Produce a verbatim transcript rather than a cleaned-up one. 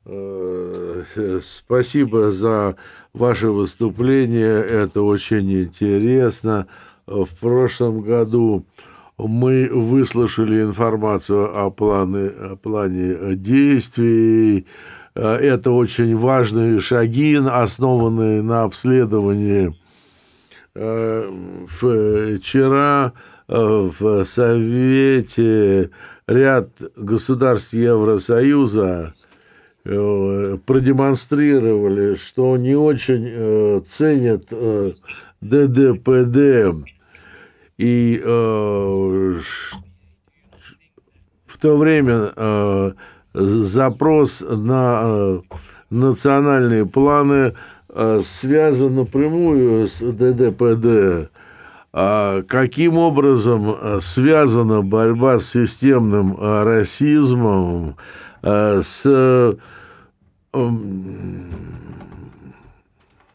Э, Спасибо за ваше выступление. Это очень интересно. В прошлом году мы выслушали информацию о плане, о плане действий. Э, Это очень важные шаги, основанные на обследовании. Э, Вчера э, в Совете ряд государств Евросоюза э, продемонстрировали, что не очень э, ценят э, Д Д П Д. И э, в то время э, запрос на э, национальные планы э, связан напрямую с Д Д П Д. А каким образом э, связана борьба с системным э, расизмом, э, с